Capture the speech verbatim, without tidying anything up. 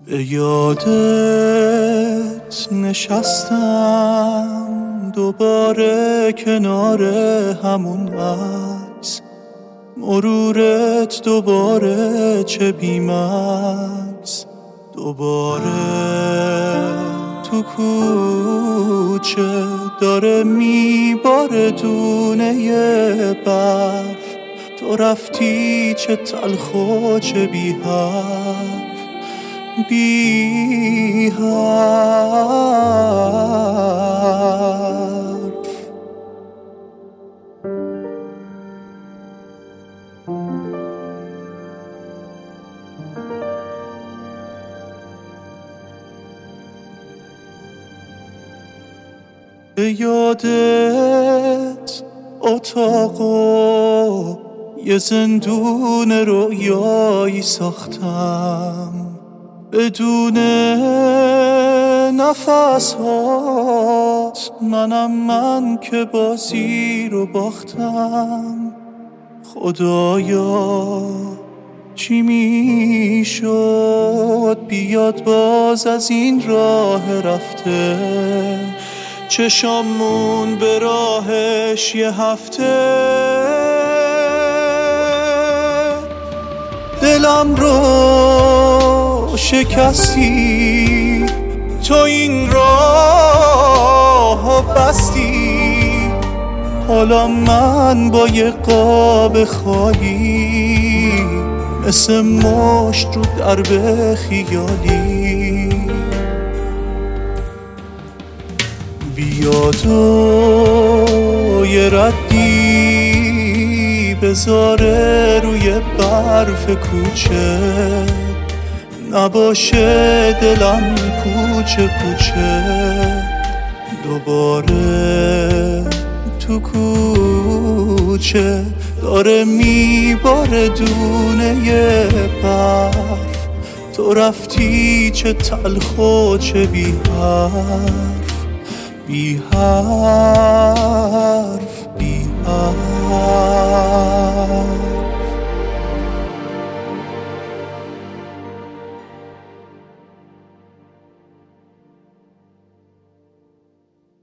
به یادت نشستم دوباره کنار همون عکس، مرورت دوباره چه بی‌مکس، دوباره تو کوچه داره میباره دونه برف، تو رفتی چه تلخ و چه بی حرف بی حرف. به یادت اتاقو یه زندون رویایی ساختم، بدون نفس هات منم من که بازی رو باختم. خدایا چی میشد بیاد باز از این راه رفته، چشامون به راهش یه هفته. دلم رو شکستی تو این راه بستی، حالا من با یه قاب خالی مثل مشت رو درب خیالی. بیا تو یه ردی بذاره روی برف کوچه، نباشه دلم کوچه کوچه. دوباره تو کوچه داره میباره دونه برف، تو رفتی چه تلخ و چه بی حرف بی حرف.